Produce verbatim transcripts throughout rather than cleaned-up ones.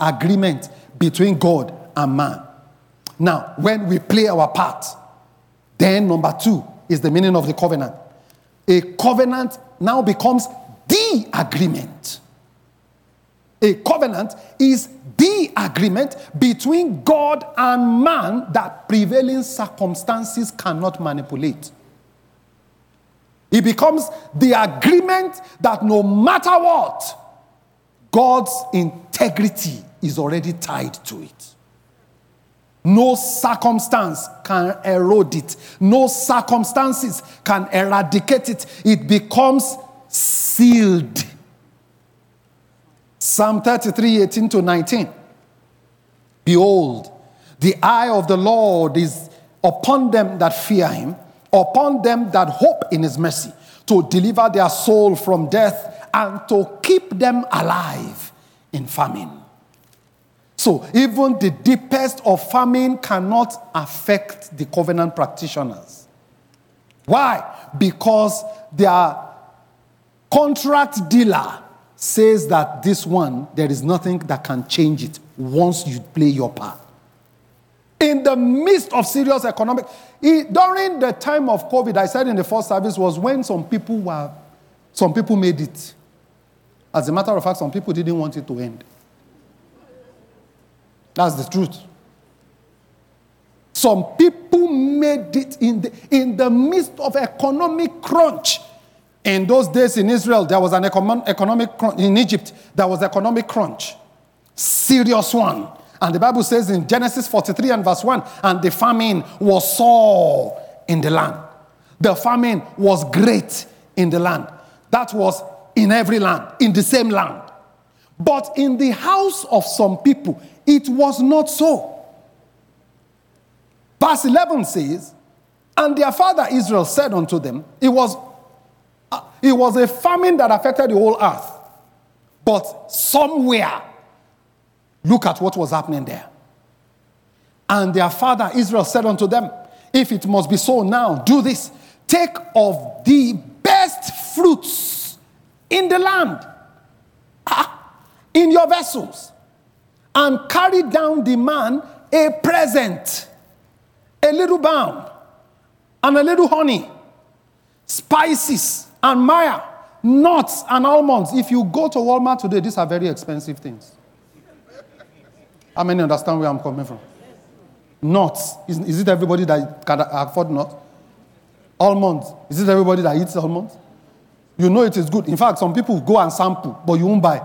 agreement between God and man. Now, when we play our part, then number two is the meaning of the covenant. A covenant now becomes the agreement. A covenant is the agreement between God and man that prevailing circumstances cannot manipulate. It becomes the agreement that no matter what, God's integrity is already tied to it. No circumstance can erode it. No circumstances can eradicate it. It becomes sealed. Psalm thirty-three, eighteen to nineteen. Behold, the eye of the Lord is upon them that fear him, upon them that hope in his mercy, to deliver their soul from death and to keep them alive in famine. So even the deepest of famine cannot affect the covenant practitioners. Why? Because their contract dealer says that this one, there is nothing that can change it once you play your part. In the midst of serious economic, during the time of COVID, I said in the first service, was when some people were, some people made it. As a matter of fact, some people didn't want it to end. That's the truth. Some people made it in the, in the midst of economic crunch. In those days in Israel, there was an economic, economic crunch. In Egypt, there was economic crunch. Serious one. And the Bible says in Genesis forty-three and verse one, and the famine was sore in the land. The famine was great in the land. That was in every land, in the same land. But in the house of some people, it was not so. Verse eleven says, and their father Israel said unto them, it was, uh, it was a famine that affected the whole earth. But somewhere, look at what was happening there. And their father Israel said unto them, if it must be so now, do this. Take of the best fruits in the land, ah, in your vessels, and carry down the man a present, a little balm, and a little honey, spices, and myrrh, nuts, and almonds. If you go to Walmart today, these are very expensive things. How many understand where I'm coming from? Nuts. Is, is it everybody that can afford nuts? Almonds. Is it everybody that eats almonds? You know it is good. In fact, some people go and sample, but you won't buy.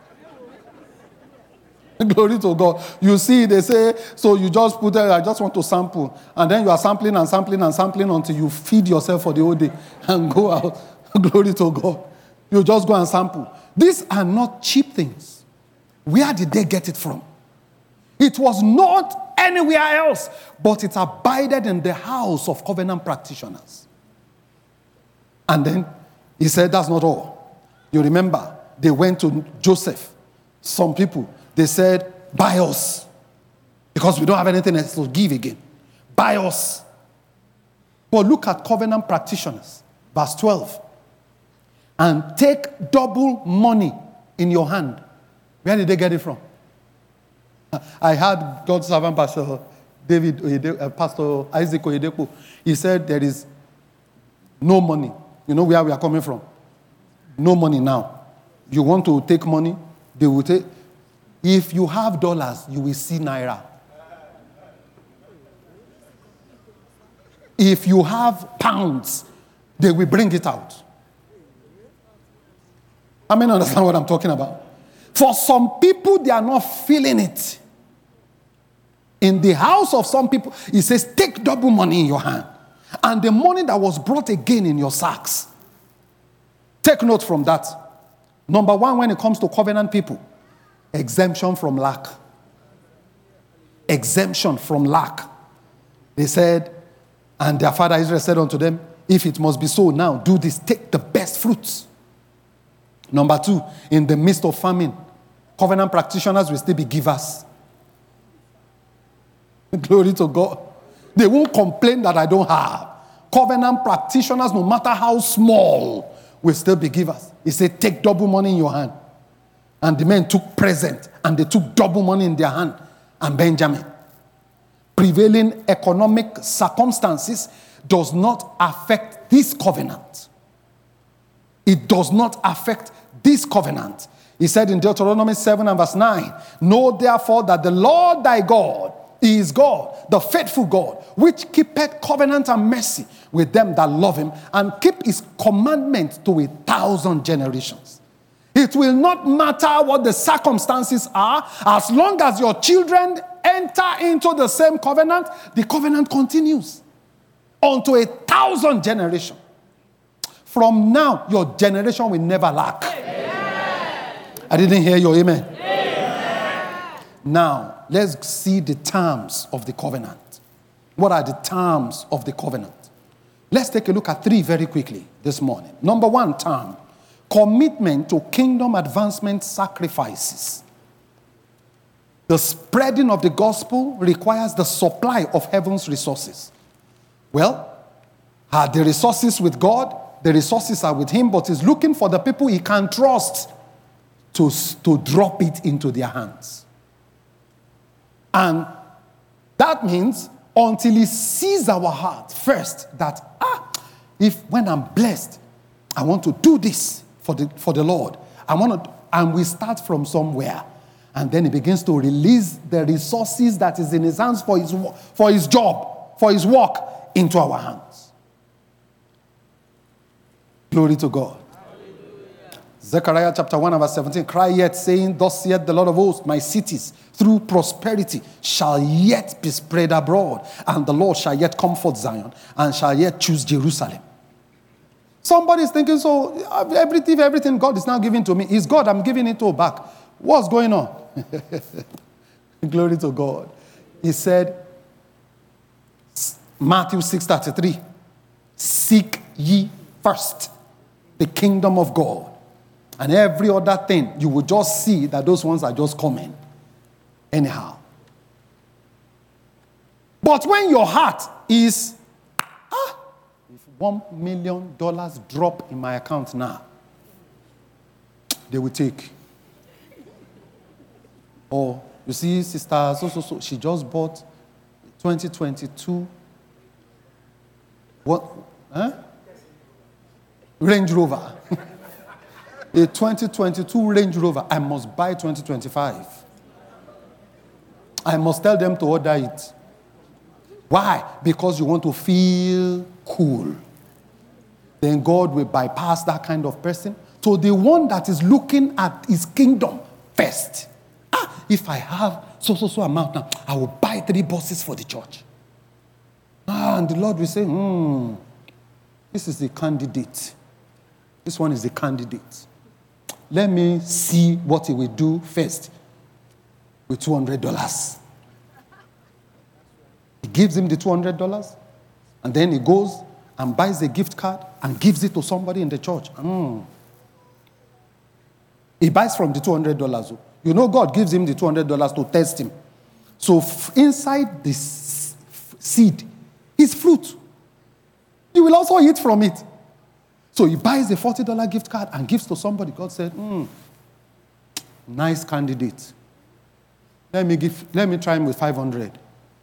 Glory to God. You see, they say, so you just put there, I just want to sample. And then you are sampling and sampling and sampling until you feed yourself for the whole day and go out. Glory to God. You just go and sample. These are not cheap things. Where did they get it from? It was not anywhere else, but it abided in the house of covenant practitioners. And then he said, that's not all. You remember, they went to Joseph. Some people, they said, buy us. Because we don't have anything else to give again. Buy us. But look at covenant practitioners. Verse twelve. And take double money in your hand. Where did they get it from? I heard God's servant, Pastor David, uh, Pastor Isaac Oyedepo. He said there is no money. You know where we are coming from? No money now. You want to take money, they will take. If you have dollars, you will see naira. If you have pounds, they will bring it out. I mean, understand what I'm talking about? For some people, they are not feeling it. In the house of some people, it says, take double money in your hand. And the money that was brought again in your sacks. Take note from that. Number one, when it comes to covenant people, exemption from lack. Exemption from lack. They said, and their father Israel said unto them, if it must be so now, do this, take the best fruits. Number two, in the midst of famine, covenant practitioners will still be givers. Glory to God. They won't complain that I don't have. Covenant practitioners, no matter how small, will still be givers. He said, take double money in your hand. And the men took present, and they took double money in their hand. And Benjamin. Prevailing economic circumstances does not affect this covenant. It does not affect this covenant. He said in Deuteronomy seven and verse nine, know therefore that the Lord thy God is God, the faithful God, which keepeth covenant and mercy with them that love him, and keep his commandments to a thousand generations. It will not matter what the circumstances are, as long as your children enter into the same covenant, the covenant continues unto a thousand generations. From now, your generation will never lack. Amen. I didn't hear your amen. Amen. Now, let's see the terms of the covenant. What are the terms of the covenant? Let's take a look at three very quickly this morning. Number one term, commitment to kingdom advancement sacrifices. The spreading of the gospel requires the supply of heaven's resources. Well, are the resources with God? The resources are with him, but he's looking for the people he can trust to, to drop it into their hands. And that means until he sees our heart first, that, ah, if when I'm blessed, I want to do this for the, for the Lord. I want to, and we start from somewhere. And then he begins to release the resources that is in his hands for his, for his job, for his work, into our hands. Glory to God. Hallelujah. Zechariah chapter one verse seventeen. Cry yet, saying, thus saith the Lord of hosts, my cities through prosperity shall yet be spread abroad, and the Lord shall yet comfort Zion, and shall yet choose Jerusalem. Somebody is thinking, so everything, everything God is now giving to me is God, I'm giving it all back. What's going on? Glory to God. He said, Matthew six thirty-three, seek ye first the kingdom of God, and every other thing you will just see that those ones are just coming anyhow. But when your heart is, ah, if one million dollars drop in my account now, they will take. Or you see, sister, so so so she just bought twenty twenty-two. What? Huh? Range Rover. A twenty twenty-two Range Rover. I must buy twenty twenty-five. I must tell them to order it. Why? Because you want to feel cool. Then God will bypass that kind of person to the one that is looking at his kingdom first. Ah, if I have so, so, so amount now, I will buy three buses for the church. Ah, and the Lord will say, hmm, this is the candidate. This one is the candidate. Let me see what he will do first with two hundred dollars. He gives him the two hundred dollars, and then he goes and buys a gift card and gives it to somebody in the church. Mm. He buys from the two hundred dollars. You know, God gives him the two hundred dollars to test him. So f- inside this seed is fruit. You will also eat from it. So he buys a forty dollars gift card and gives to somebody. God said, hmm, nice candidate. Let me give. Let me try him with five hundred.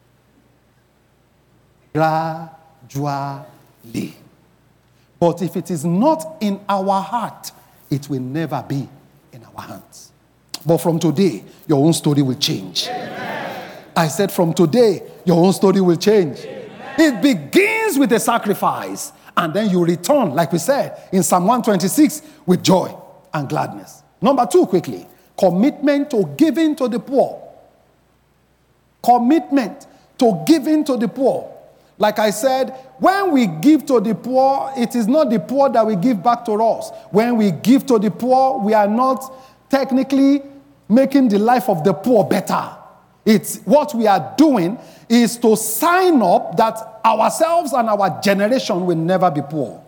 Gradually. But if it is not in our heart, it will never be in our hands. But from today, your own story will change. Amen. I said from today, your own story will change. Amen. It begins with a sacrifice, and then you return, like we said, in Psalm one twenty-six, with joy and gladness. Number two, quickly, commitment to giving to the poor. Commitment to giving to the poor. Like I said, when we give to the poor, it is not the poor that we give back to us. When we give to the poor, we are not technically making the life of the poor better. It's what we are doing is to sign up that ourselves and our generation will never be poor.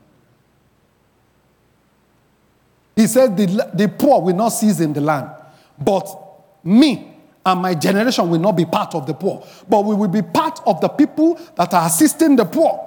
He said the, the poor will not cease in the land, but me and my generation will not be part of the poor, but we will be part of the people that are assisting the poor.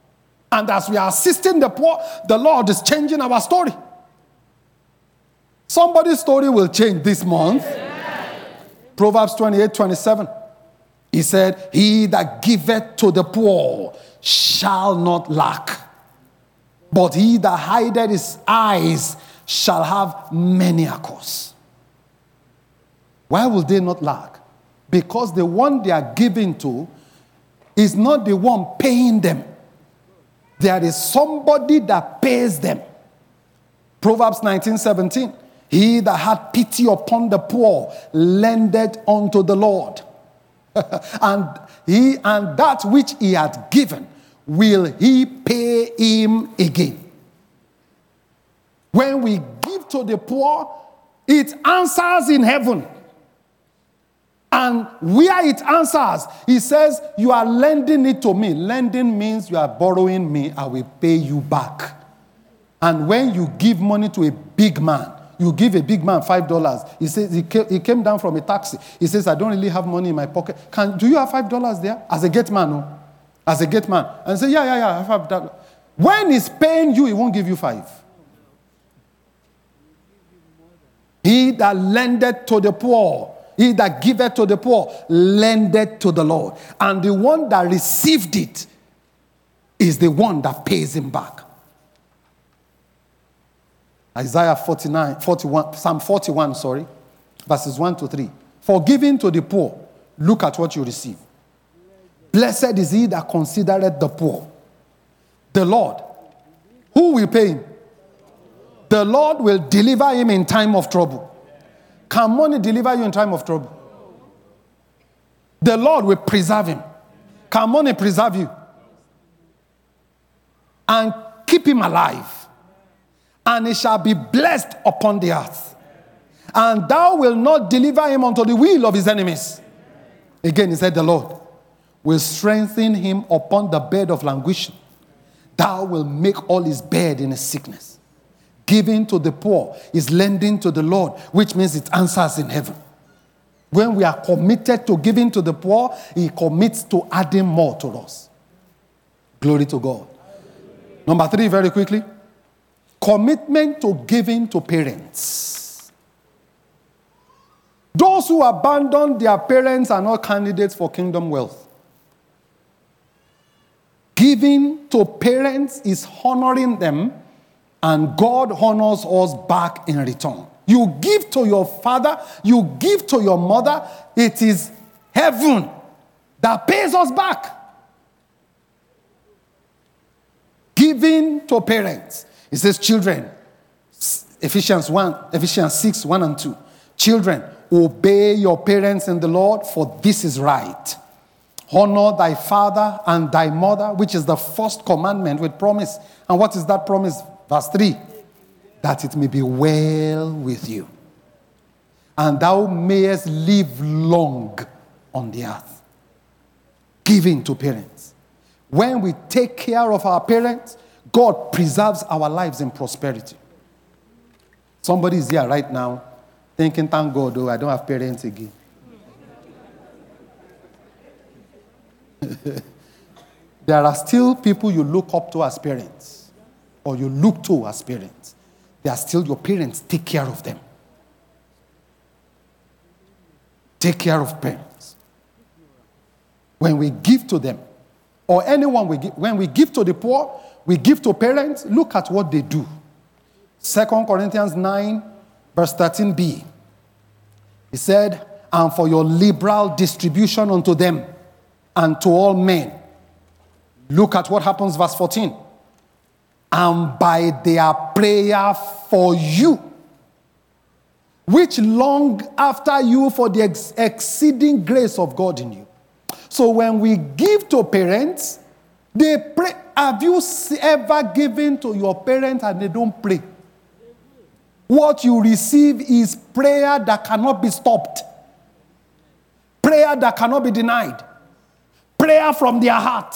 And as we are assisting the poor, the Lord is changing our story. Somebody's story will change this month. Proverbs twenty-eight twenty-seven. He said, he that giveth to the poor shall not lack, but he that hideth his eyes shall have many a cause. Why will they not lack? Because the one they are giving to is not the one paying them. There is somebody that pays them. Proverbs nineteen seventeen. He that had pity upon the poor lendeth unto the Lord. and he and that which he had given will he pay him again. When we give to the poor, it answers in heaven. And where it answers, he says, you are lending it to me. Lending means you are borrowing me, I will pay you back. And when you give money to a big man, you give a big man five dollars. He says he came, he came down from a taxi. He says, I don't really have money in my pocket. Can do you have five dollars there? As a gate man, no? As a gate man. And say, yeah, yeah, yeah, I have five dollars. When he's paying you, he won't give you five. He that lendeth to the poor, he that giveth to the poor, lendeth to the Lord. And the one that received it is the one that pays him back. Isaiah forty-nine, forty-one, Psalm forty-one, sorry, verses one to three. For giving to the poor, look at what you receive. Blessed is he that considereth the poor. The Lord. Who will pay him? The Lord will deliver him in time of trouble. Can money deliver you in time of trouble? The Lord will preserve him. Can money preserve you? And keep him alive. And he shall be blessed upon the earth. And thou wilt not deliver him unto the will of his enemies. Again, he said, the Lord will strengthen him upon the bed of languishing. Thou wilt make all his bed in his sickness. Giving to the poor is lending to the Lord, which means it answers in heaven. When we are committed to giving to the poor, he commits to adding more to us. Glory to God. Number three, very quickly. Commitment to giving to parents. Those who abandon their parents are not candidates for kingdom wealth. Giving to parents is honoring them, and God honors us back in return. You give to your father, you give to your mother, it is heaven that pays us back. Giving to parents. It says, children, Ephesians one, Ephesians six, one and two. Children, obey your parents in the Lord, for this is right. Honor thy father and thy mother, which is the first commandment with promise. And what is that promise? Verse three. That it may be well with you, and thou mayest live long on the earth. Giving to parents. When we take care of our parents, God preserves our lives in prosperity. Somebody is here right now thinking, thank God, oh, I don't have parents again. There are still people you look up to as parents, or you look to as parents. They are still your parents. Take care of them. Take care of parents. When we give to them, or anyone we give, when we give to the poor, we give to parents, look at what they do. Second Corinthians nine, verse thirteen b. He said, and for your liberal distribution unto them and to all men. Look at what happens, verse fourteen. And by their prayer for you, which long after you for the ex- exceeding grace of God in you. So when we give to parents, they pray. Have you ever given to your parents and they don't pray? What you receive is prayer that cannot be stopped. Prayer that cannot be denied. Prayer from their heart.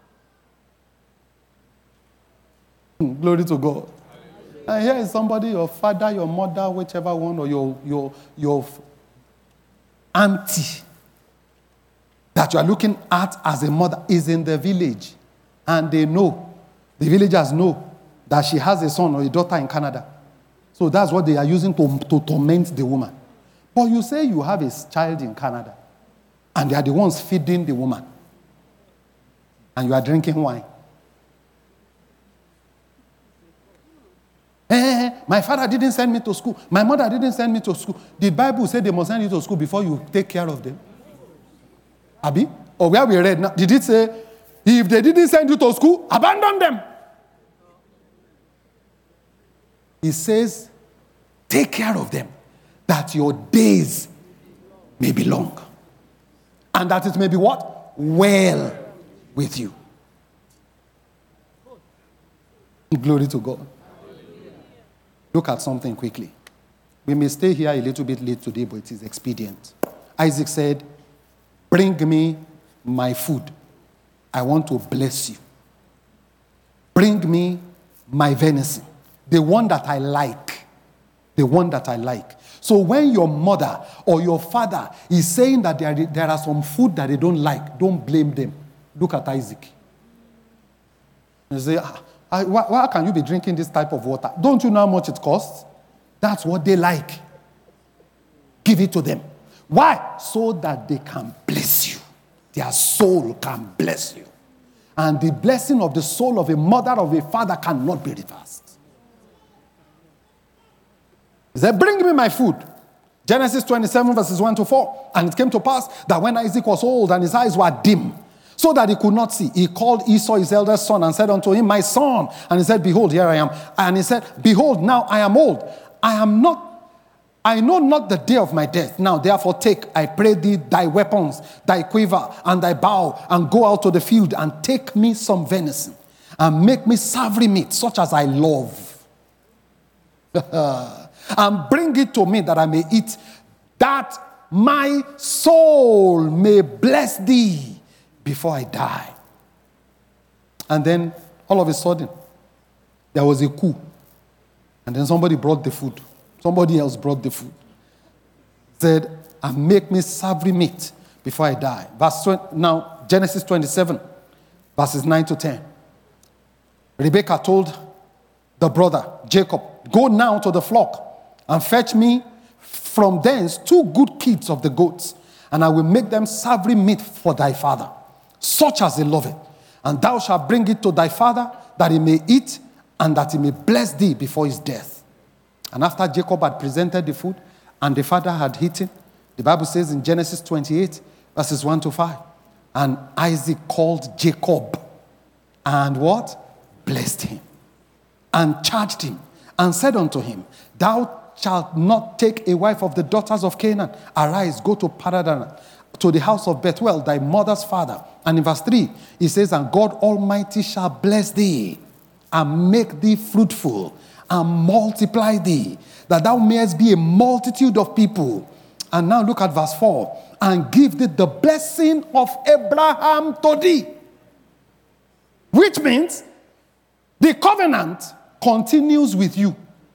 Glory to God. And here is somebody, your father, your mother, whichever one, or your, your, your auntie that you are looking at as a mother is in the village. And they know, the villagers know that she has a son or a daughter in Canada. So that's what they are using to, to torment the woman. But you say you have a child in Canada, and they are the ones feeding the woman, and you are drinking wine. Eh, my father didn't send me to school. My mother didn't send me to school. The Bible said they must send you to school before you take care of them. Abi? Or where we read now, did it say, if they didn't send you to school, abandon them? It says, take care of them, that your days may be long. And that it may be what? Well with you. Glory to God. Look at something quickly. We may stay here a little bit late today, but it is expedient. Isaac said, bring me my food. I want to bless you. Bring me my venison. The one that I like. The one that I like. So when your mother or your father is saying that there, there are some food that they don't like, don't blame them. Look at Isaac. You say, I, why, why can you be drinking this type of water? Don't you know how much it costs? That's what they like. Give it to them. Why? So that they can bless you. Their soul can bless you. And the blessing of the soul of a mother or a father cannot be reversed. He said, bring me my food. Genesis twenty-seven verses one to four. And it came to pass that when Isaac was old and his eyes were dim, so that he could not see, he called Esau his eldest son and said unto him, my son. And he said, behold, here I am. And he said, behold, now I am old. I am not, I know not the day of my death. Now therefore take, I pray thee, thy weapons, thy quiver, and thy bow, and go out to the field, and take me some venison, and make me savory meat, such as I love. And bring it to me that I may eat, that my soul may bless thee before I die. And then, all of a sudden, there was a coup. And then somebody brought the food. Somebody else brought the food. Said, and make me savory meat before I die. Verse twenty, now, Genesis twenty-seven, verses nine to ten. Rebekah told the brother, Jacob, go now to the flock and fetch me from thence two good kids of the goats, and I will make them savory meat for thy father, such as he loveth. And thou shalt bring it to thy father, that he may eat, and that he may bless thee before his death. And after Jacob had presented the food, and the father had eaten, the Bible says in Genesis twenty-eight, verses one to five, and Isaac called Jacob, and what? Blessed him, and charged him, and said unto him, thou shalt not take a wife of the daughters of Canaan. Arise, go to Padan, to the house of Bethuel, thy mother's father. And in verse three, he says, and God Almighty shall bless thee, and make thee fruitful, and multiply thee, that thou mayest be a multitude of people. And now look at verse four. And give thee the blessing of Abraham to thee. Which means the covenant continues with you.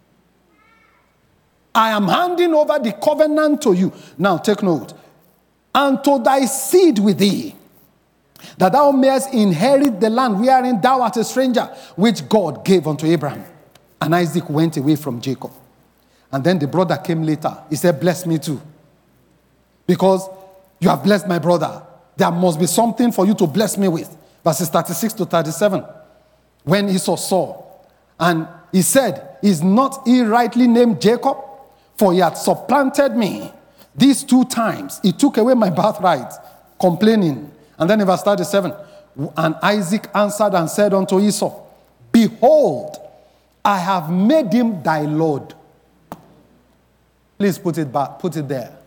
I am handing over the covenant to you. Now take note. And to thy seed with thee, that thou mayest inherit the land wherein thou art a stranger, which God gave unto Abraham. And Isaac went away from Jacob. And then the brother came later. He said, bless me too. Because you have blessed my brother. There must be something for you to bless me with. Verses thirty-six to thirty-seven. When Esau saw, and he said, is not he rightly named Jacob? For he had supplanted me these two times. He took away my birthright, complaining. And then in verse thirty-seven, and Isaac answered and said unto Esau, behold, I have made him thy Lord. Please put it back, put it there.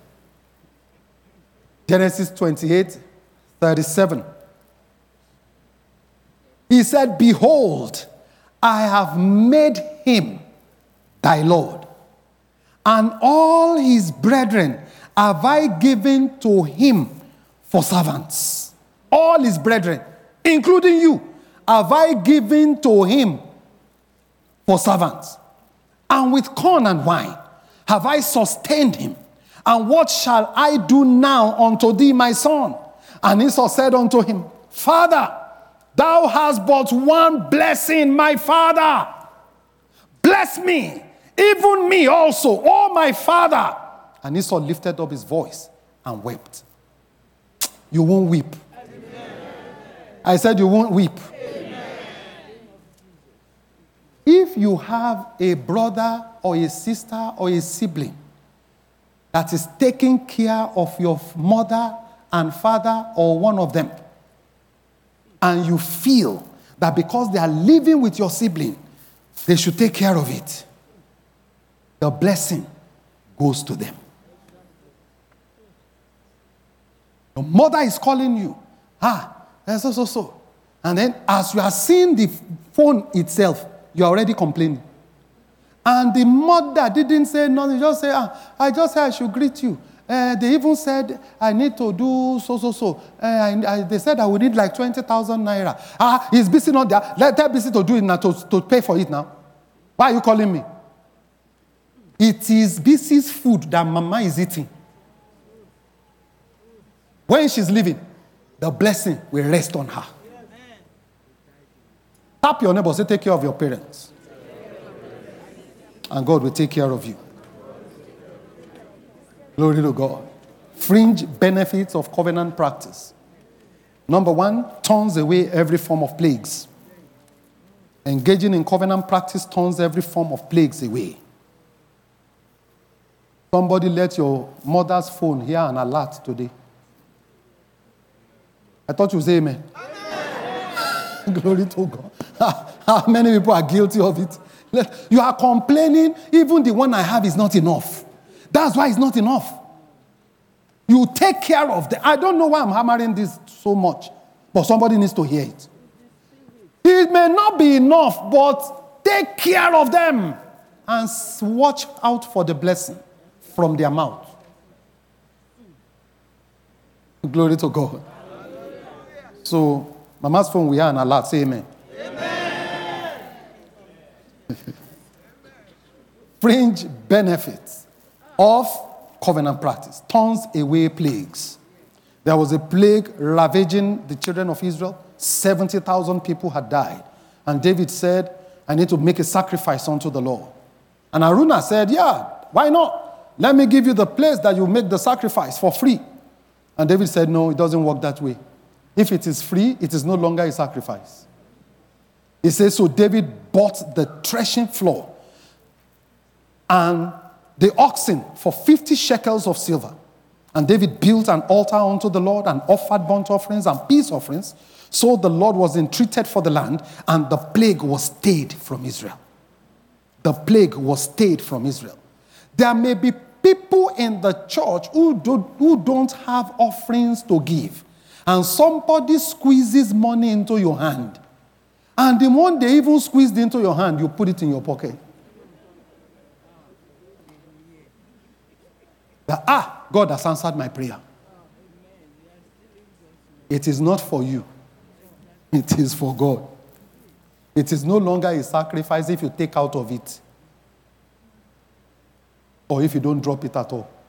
Genesis twenty-eight, thirty-seven. He said, behold, I have made him thy Lord, and all his brethren have I given to him for servants. All his brethren, including you, have I given to him for servants. And with corn and wine have I sustained him. And what shall I do now unto thee, my son? And Esau said unto him, Father, thou hast but one blessing, my father. Bless me even me also, oh my father. And Esau lifted up his voice and wept. You won't weep. Amen. I said you won't weep. Amen. If you have a brother or a sister or a sibling that is taking care of your mother and father or one of them, and you feel that because they are living with your sibling, they should take care of it, the blessing goes to them. Your mother is calling you. Ah, so, so, so. And then as you are seeing the phone itself, you are already complaining. And the mother didn't say nothing. Just say, ah, I just said I should greet you. Uh, they even said, I need to do so, so, so. Uh, I, I, they said I would need like twenty thousand naira. Ah, he's busy not there. Let them busy to do it now, to, to pay for it now. Why are you calling me? It is busy's food that mama is eating. When she's leaving, the blessing will rest on her. Tap your neighbor, say, take care of your parents. And God will take care of you. Glory to God. Fringe benefits of covenant practice. Number one, turns away every form of plagues. Engaging in covenant practice turns every form of plagues away. Somebody let your mother's phone hear an alert today. I thought you would say amen. Amen. Glory to God. How many people are guilty of it? You are complaining, even the one I have is not enough. That's why it's not enough. You take care of them. I don't know why I'm hammering this so much, but somebody needs to hear it. It may not be enough, but take care of them and watch out for the blessing from their mouth. Glory to God. So, mama's phone, we have an alert. Say amen. Amen. Fringe benefits of covenant practice turns away plagues. There was a plague ravaging the children of Israel. seventy thousand people had died. And David said, I need to make a sacrifice unto the Lord. And Aruna said, yeah, why not? Let me give you the place that you make the sacrifice for free. And David said, no, it doesn't work that way. If it is free, it is no longer a sacrifice. He says, so David bought the threshing floor and the oxen for fifty shekels of silver. And David built an altar unto the Lord and offered burnt offerings and peace offerings. So the Lord was entreated for the land, and the plague was stayed from Israel. The plague was stayed from Israel. There may be people in the church who, do, who don't have offerings to give. And somebody squeezes money into your hand. And the one they even squeezed into your hand, you put it in your pocket. That, ah, God has answered my prayer. It is not for you. It is for God. It is no longer a sacrifice if you take out of it. Or if you don't drop it at all.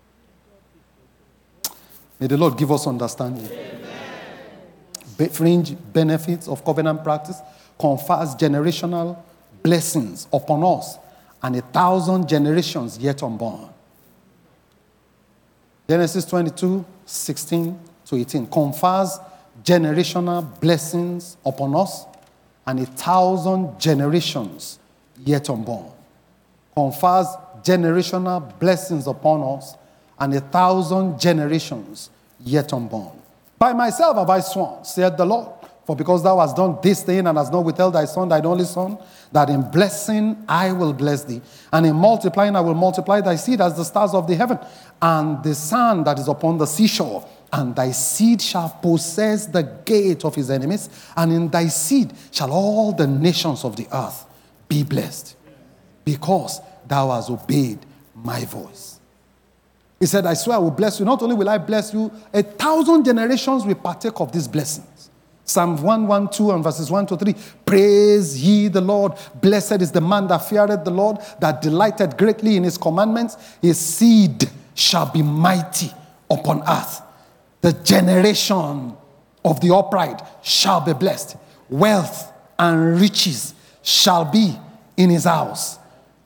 May the Lord give us understanding. Amen. Fringe benefits of covenant practice confers generational blessings upon us and a thousand generations yet unborn. Genesis twenty-two, sixteen to eighteen confers generational blessings upon us and a thousand generations yet unborn. Confers generational blessings upon us and a thousand generations yet unborn. By myself have I sworn, said the Lord, for because thou hast done this thing and hast not withheld thy son, thine only son, that in blessing I will bless thee, and in multiplying I will multiply thy seed as the stars of the heaven, and the sand that is upon the seashore. And thy seed shall possess the gate of his enemies, and in thy seed shall all the nations of the earth be blessed, because thou hast obeyed my voice. He said, I swear I will bless you. Not only will I bless you, a thousand generations will partake of these blessings. Psalm one twelve and verses one to three. Praise ye the Lord. Blessed is the man that feareth the Lord, that delighteth greatly in his commandments. His seed shall be mighty upon earth. The generation of the upright shall be blessed. Wealth and riches shall be in his house.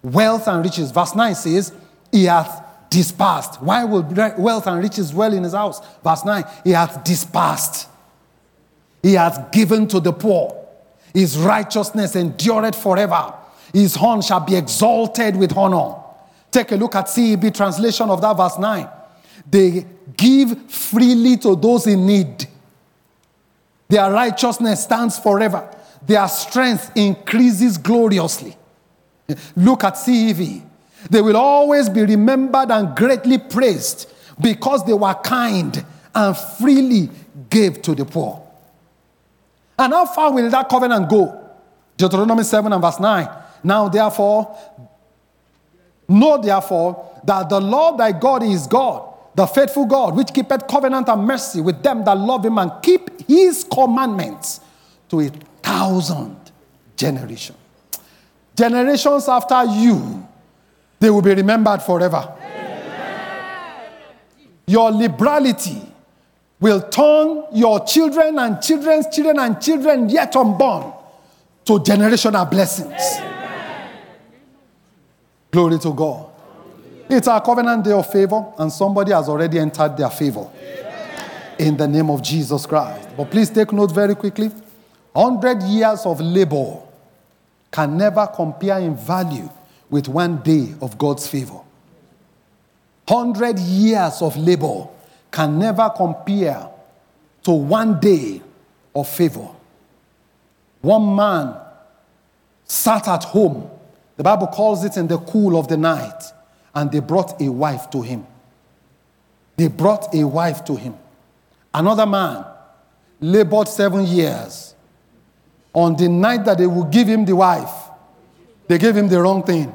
wealth and riches. Verse nine says, he hath dispersed. Why will wealth and riches dwell in his house? Verse nine, he hath dispersed. He hath given to the poor. His righteousness endureth forever. His horn shall be exalted with honor. Take a look at C E B translation of that verse nine. They give freely to those in need. Their righteousness stands forever. Their strength increases gloriously. Look at C E V. They will always be remembered and greatly praised because they were kind and freely gave to the poor. And how far will that covenant go? Deuteronomy seven and verse nine. Now therefore, know therefore that the Lord thy God is God, the faithful God, which keepeth covenant and mercy with them that love him and keep his commandments to a thousand generations. Generations after you, they will be remembered forever. Amen. Your liberality will turn your children and children's children and children yet unborn to generational blessings. Amen. Glory to God. It's our covenant day of favor, and somebody has already entered their favor. Amen. In the name of Jesus Christ. But please take note very quickly. Hundred years of labor can never compare in value with one day of God's favor. Hundred years of labor can never compare to one day of favor. One man sat at home. The Bible calls it in the cool of the night. And they brought a wife to him. They brought a wife to him. Another man labored seven years. On the night that they would give him the wife, they gave him the wrong thing.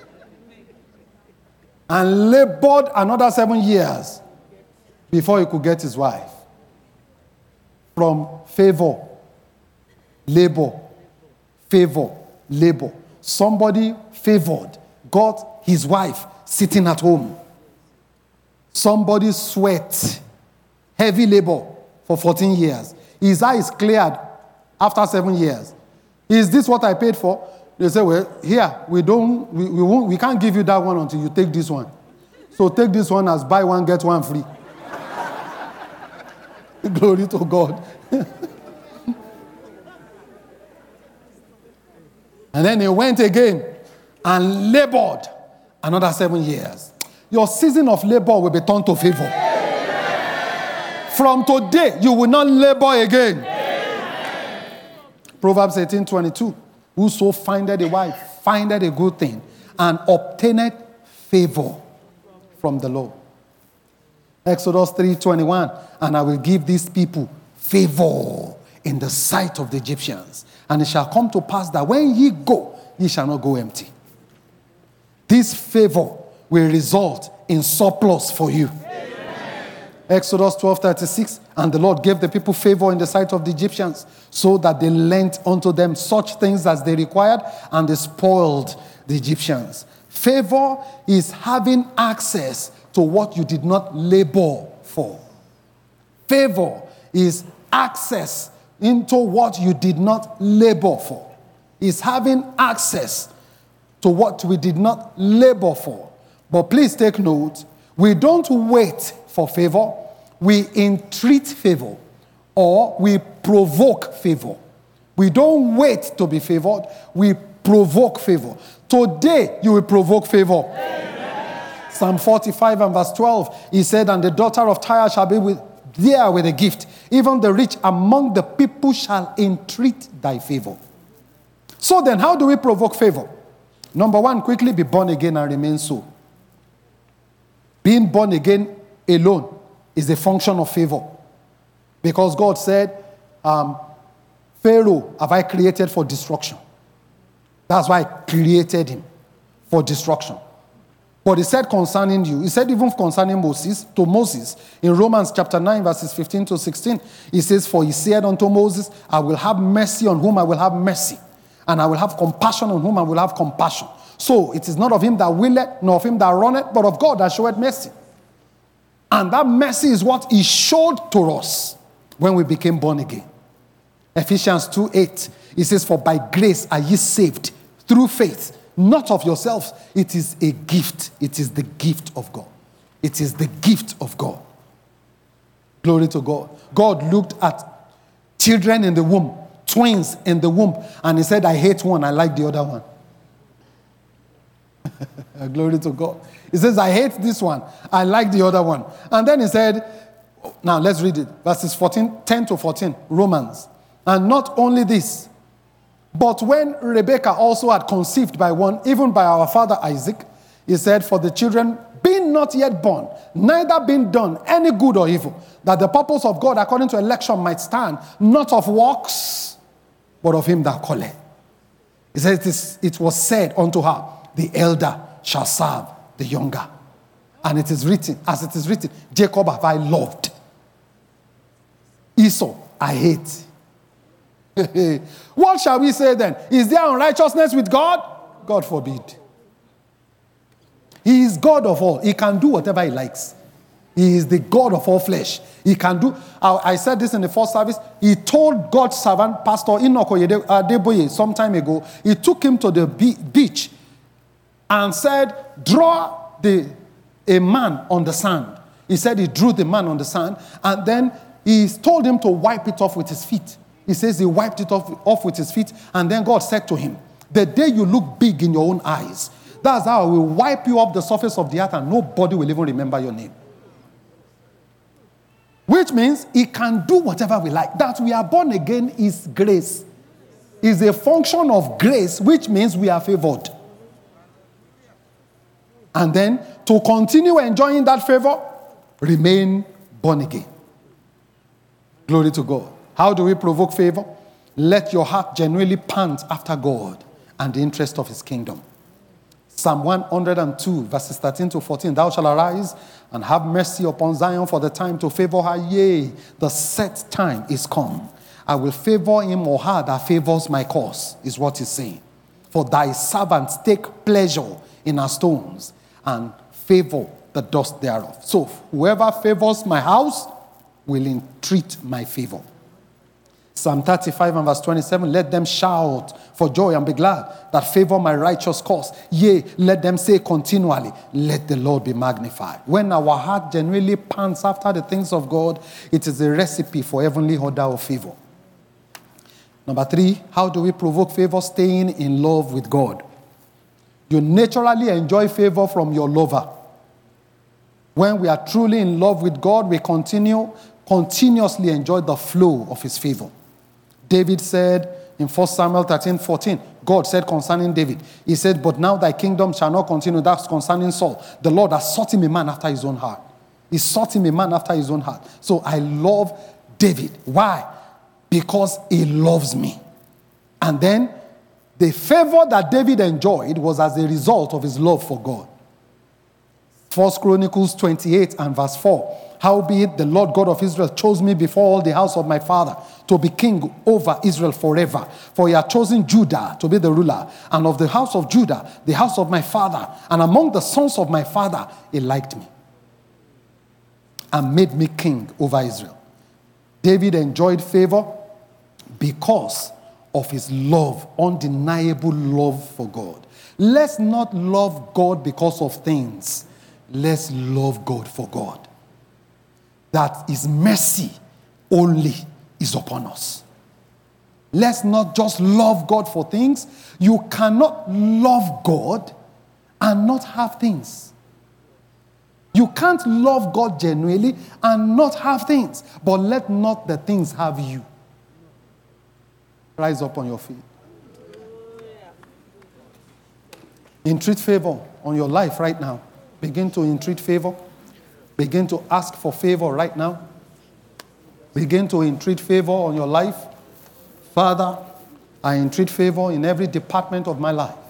And labored another seven years before he could get his wife. From favor, labor, favor, labor. Somebody favored, got his wife sitting at home. Somebody sweat, heavy labor for fourteen years. His eyes cleared after seven years. Is this what I paid for? They say, well, here, we don't, we, we, won't, we can't give you that one until you take this one. So take this one as buy one, get one free. Glory to God. And then he went again and labored another seven years. Your season of labor will be turned to favor. Amen. From today, you will not labor again. Amen. Proverbs eighteen twenty-two. Whoso findeth a wife, findeth a good thing, and obtaineth favor from the Lord. Exodus three twenty-one. And I will give these people favor in the sight of the Egyptians. And it shall come to pass that when ye go, ye shall not go empty. This favor will result in surplus for you. Amen. Exodus twelve thirty-six. And the Lord gave the people favor in the sight of the Egyptians, so that they lent unto them such things as they required, and they spoiled the Egyptians. Favor is having access to what you did not labor for. Favor is access into what you did not labor for. Is having access to what we did not labor for. But please take note, we don't wait for favor, we entreat favor, or we provoke favor. We don't wait to be favored, we provoke favor. Today, you will provoke favor. Amen. Psalm forty-five and verse twelve, he said, and the daughter of Tyre shall be with, there with a gift. Even the rich among the people shall entreat thy favor. So then, how do we provoke favor? Number one, quickly be born again and remain so. Being born again alone is a function of favor. Because God said, um, Pharaoh have I created for destruction. That's why I created him, for destruction. But he said concerning you, he said even concerning Moses, to Moses, in Romans chapter nine, verses fifteen to sixteen, he says, for he said unto Moses, I will have mercy on whom I will have mercy, and I will have compassion on whom I will have compassion. So it is not of him that willeth, nor of him that runneth, but of God that showeth mercy. And that mercy is what he showed to us when we became born again. Ephesians two eight, it says, for by grace are ye saved through faith, not of yourselves. It is a gift. It is the gift of God. It is the gift of God. Glory to God. God looked at children in the womb, twins in the womb, and he said, I hate one, I like the other one. Glory to God. He says, I hate this one, I like the other one. And then he said, now let's read it. Verses fourteen, ten to fourteen, Romans. And not only this, but when Rebekah also had conceived by one, even by our father Isaac, he said, for the children being not yet born, neither being done any good or evil, that the purpose of God according to election might stand, not of works, but of him that calleth. He says, it, is, it was said unto her, the elder shall serve the younger. And it is written, as it is written, Jacob have I loved, Esau I hate. What shall we say then? Is there unrighteousness with God? God forbid. He is God of all. He can do whatever he likes. He is the God of all flesh. He can do, I, I said this in the first service, he told God's servant, Pastor Enoch Adeboye, some time ago, he took him to the be- beach and said, draw the a man on the sand. He said he drew the man on the sand, and then he told him to wipe it off with his feet. He says he wiped it off, off with his feet, and then God said to him, the day you look big in your own eyes, that's how I will wipe you off the surface of the earth and nobody will even remember your name. Which means he can do whatever we like. That we are born again is grace. Is a function of grace, which means we are favored. And then to continue enjoying that favor, remain born again. Glory to God. How do we provoke favor? Let your heart genuinely pant after God and the interest of his kingdom. Psalm one hundred two, verses thirteen to fourteen. Thou shalt arise and have mercy upon Zion for the time to favor her. Yea, the set time is come. I will favor him or her that favors my cause, is what he's saying. For thy servants take pleasure in her stones and favor the dust thereof. So whoever favors my house will entreat my favor. Psalm thirty-five and verse twenty-seven, let them shout for joy and be glad that favor my righteous cause. Yea, let them say continually, let the Lord be magnified. When our heart genuinely pants after the things of God, it is a recipe for heavenly order of favor. Number three, how do we provoke favor? Staying in love with God. You naturally enjoy favor from your lover. When we are truly in love with God, we continue, continuously enjoy the flow of his favor. David said in First Samuel thirteen fourteen, God said concerning David, he said, but now thy kingdom shall not continue. That's concerning Saul. The Lord has sought him a man after his own heart. He sought him a man after his own heart. So I love David. Why? Because he loves me. And then the favor that David enjoyed was as a result of his love for God. First Chronicles twenty-eight and verse four. Howbeit the Lord God of Israel chose me before all the house of my father to be king over Israel forever. For he had chosen Judah to be the ruler, and of the house of Judah, the house of my father, and among the sons of my father, he liked me and made me king over Israel. David enjoyed favor because of his love, undeniable love for God. Let's not love God because of things. Let's love God for God. That his mercy only is upon us. Let's not just love God for things. You cannot love God and not have things. You can't love God genuinely and not have things. But let not the things have you. Rise up on your feet. Entreat favor on your life right now. Begin to entreat favor. Begin to ask for favor right now. Begin to entreat favor on your life. Father, I entreat favor in every department of my life.